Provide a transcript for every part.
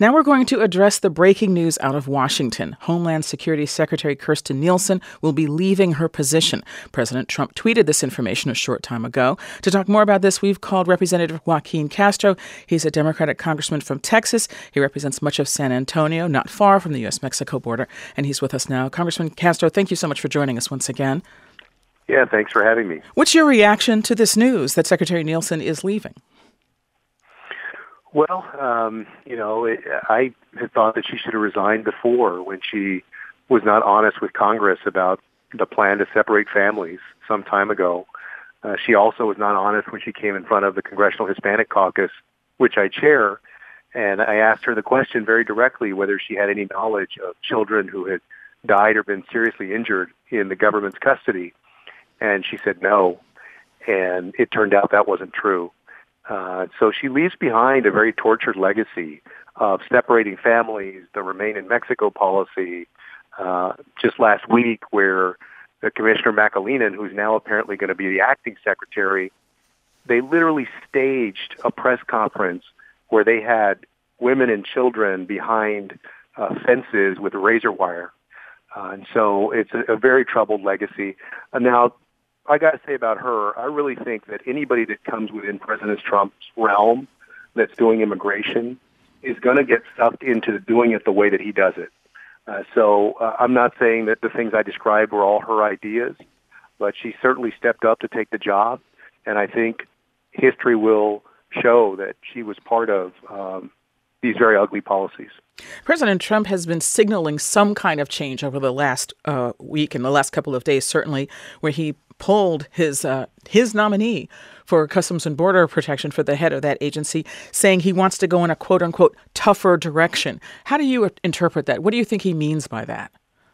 Now we're going to address the breaking news out of Washington. Homeland Security Secretary Kirstjen Nielsen will be leaving her position. President Trump tweeted this information a short time ago. To talk more about this, we've called Representative Joaquin Castro. He's a Democratic congressman from Texas. He represents much of San Antonio, not far from the U.S.-Mexico border, and he's with us now. Congressman Castro, thank you so much for joining us once again. Yeah, thanks for having me. What's your reaction to this news that Secretary Nielsen is leaving? Well, I had thought that she should have resigned before when she was not honest with Congress about the plan to separate families some time ago. She also was not honest when she came in front of the Congressional Hispanic Caucus, which I chair, and I asked her the question very directly whether she had any knowledge of children who had died or been seriously injured in the government's custody, and she said no, and it turned out that wasn't true. So she leaves behind a very tortured legacy of separating families, the Remain in Mexico policy. Just last week, where the Commissioner McAleenan, who's now apparently going to be the acting secretary, they literally staged a press conference where they had women and children behind fences with razor wire. And so it's a very troubled legacy. Now, I got to say about her, I really think that anybody that comes within President Trump's realm that's doing immigration is going to get sucked into doing it the way that he does it. So I'm not saying that the things I described were all her ideas, but she certainly stepped up to take the job, and I think history will show that she was part of these very ugly policies. President Trump has been signaling some kind of change over the last week and the last couple of days, certainly, where he pulled his nominee for Customs and Border Protection for the head of that agency, saying he wants to go in a quote-unquote tougher direction. How do you interpret that? What do you think he means by that?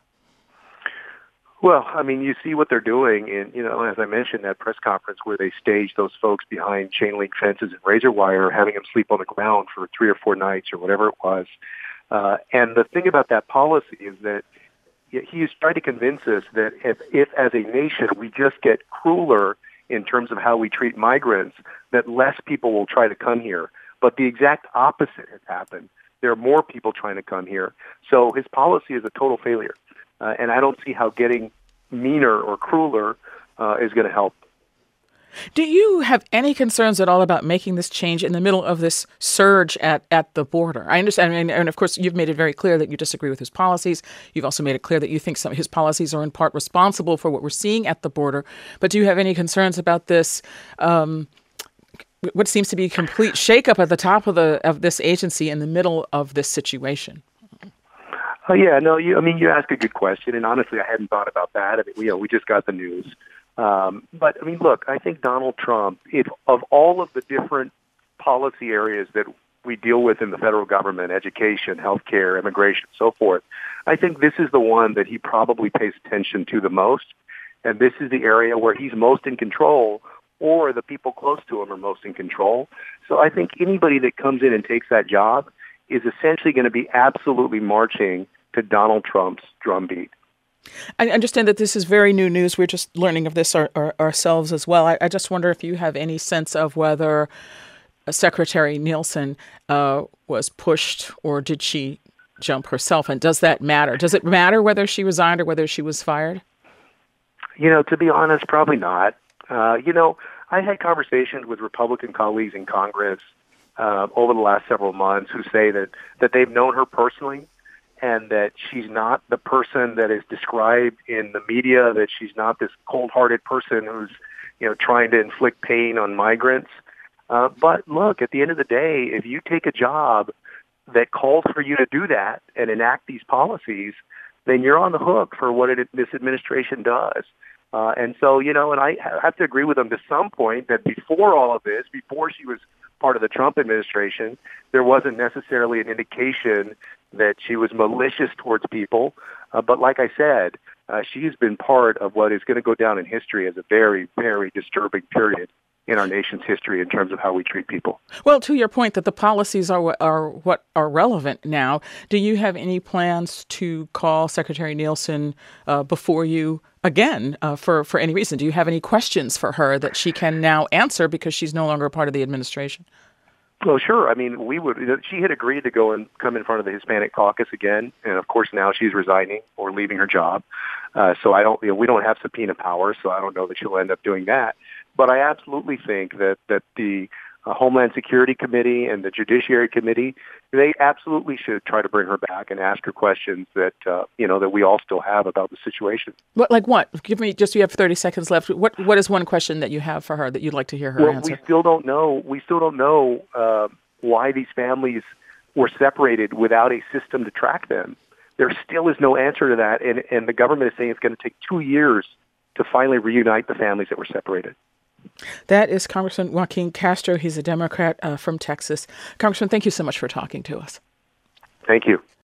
Well, I mean, you see what they're doing in, as I mentioned, that press conference where they staged those folks behind chain link fences and razor wire, having them sleep on the ground for 3 or 4 nights or whatever it was. And the thing about that policy is that he is trying to convince us that if as a nation we just get crueler in terms of how we treat migrants, that less people will try to come here. But the exact opposite has happened. There are more people trying to come here. So his policy is a total failure. And I don't see how getting meaner or crueler is going to help. Do you have any concerns at all about making this change in the middle of this surge at the border? I understand, and of course, you've made it very clear that you disagree with his policies. You've also made it clear that you think some of his policies are in part responsible for what we're seeing at the border. But do you have any concerns about this, what seems to be a complete shakeup at the top of this agency in the middle of this situation? You ask a good question, and honestly, I hadn't thought about that. I mean, we just got the news. But, I mean, look, I think Donald Trump, of all of the different policy areas that we deal with in the federal government, education, healthcare, immigration, so forth, I think this is the one that he probably pays attention to the most, and this is the area where he's most in control, or the people close to him are most in control. So I think anybody that comes in and takes that job is essentially going to be absolutely marching to Donald Trump's drumbeat. I understand that this is very new news. We're just learning of this ourselves as well. I just wonder if you have any sense of whether Secretary Nielsen was pushed or did she jump herself? And does that matter? Does it matter whether she resigned or whether she was fired? To be honest, probably not. I had conversations with Republican colleagues in Congress over the last several months who say that they've known her personally, and that she's not the person that is described in the media, that she's not this cold-hearted person who's, trying to inflict pain on migrants. But look, at the end of the day, if you take a job that calls for you to do that and enact these policies, then you're on the hook for what this administration does. And so, and I have to agree with them to some point that before all of this, before she was part of the Trump administration, there wasn't necessarily an indication that she was malicious towards people. But like I said, she has been part of what is going to go down in history as a very, very disturbing period in our nation's history in terms of how we treat people. Well, to your point that the policies are what are relevant now, do you have any plans to call Secretary Nielsen before you again for any reason? Do you have any questions for her that she can now answer because she's no longer a part of the administration? Well, sure. I mean, we would. She had agreed to go and come in front of the Hispanic Caucus again, and of course now she's resigning or leaving her job. So I don't. We don't have subpoena power, so I don't know that she'll end up doing that. But I absolutely think that the Homeland Security Committee and the Judiciary Committee, they absolutely should try to bring her back and ask her questions that that we all still have about the situation. What? Give me you have 30 seconds left. What is one question that you have for her that you'd like to hear her answer? We still don't know. We still don't know why these families were separated without a system to track them. There still is no answer to that, and the government is saying it's going to take 2 years to finally reunite the families that were separated. That is Congressman Joaquin Castro. He's a Democrat from Texas. Congressman, thank you so much for talking to us. Thank you.